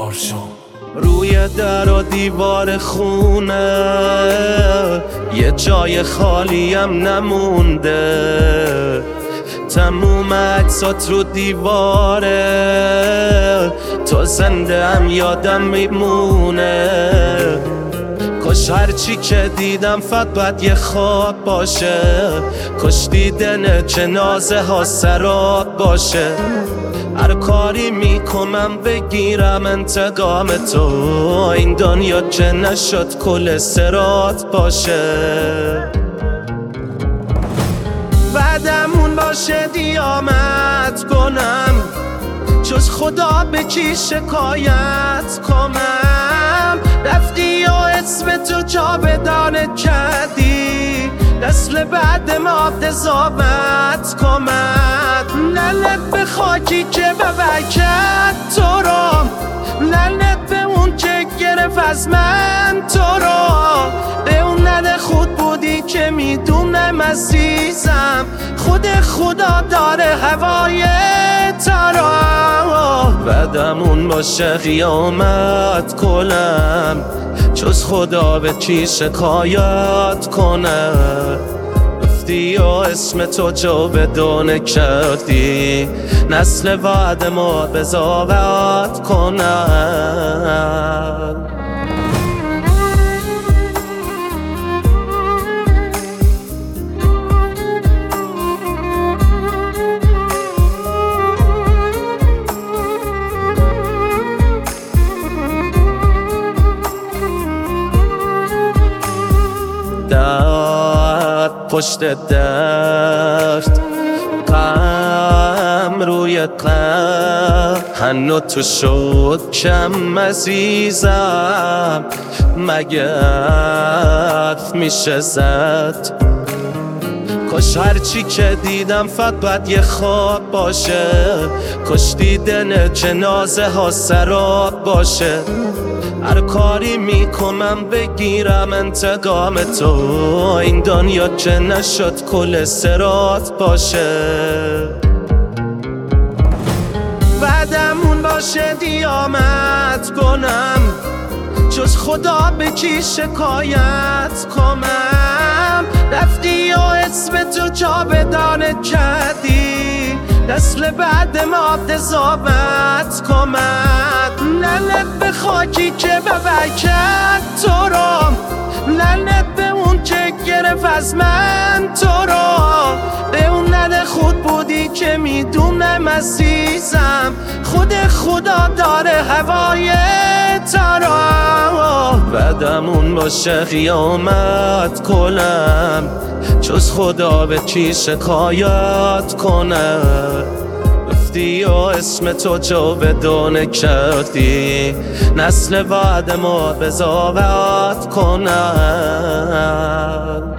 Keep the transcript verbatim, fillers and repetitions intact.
آرشام. روی در و دیوار خونه یه جای خالیم نمونده، تموم عکسات رو دیواره، تا زنده هم یادم میمونه. کاش هرچی که دیدم فقط یه خواب باشه، کاش دیدن جنازه ها سراب باشه. هر کاری میکنم بگیرم انتقام تو، این دنیا که نشد کل سرات باشه. بعدمون باشه دیامت کنم، جز خدا به کی شکایت کنم. رفتی و اسم تو جاودانه کردی، نسل بعد ما قضاوت کند. لعنت به خاکی که بابا کرد تو رو، لعنت به اون که گرفت از من تو رو. به اون نده خود بودی که میدونم عزیزم، خود خدا داره هوای ترا. بعدمون باشه قیامت کنم، جز خدا به کی شکایت کنه. رفتی و اسم تو جاودانه کردی، نسل بعد ما قضاوت کنن. درد پشت درد، غم روی غم، هنو تو شد کم عزیزم. مگه حرف میشه زد؟ کاش هرچی که دیدم فقط یه خواب باشه، کاش دیدن جنازه ها سراب باشه. هر کاری میکنم بگیرم انتقام تو، این دنیا که نشد کل سرات باشه. بعدمون باشه دیامت کنم، جز خدا به کی شکایت کنم. رفتی و اسم تو جاودانه کردی، نسل بعد ما قضاوت کند. لعنت به خاکی که بابا کرد تو رو، لعنت به اون که گرفت از من تو رو. به اون نده خود بودی که میدونم عزیزم، خود خدا داره هوای ترا. بعدمون باشه قیامت کنم، جز خدا به کی شکایت کنه. رفتی و اسم تو جاودانه کردی، نسل بعد ما قضاوت کنن.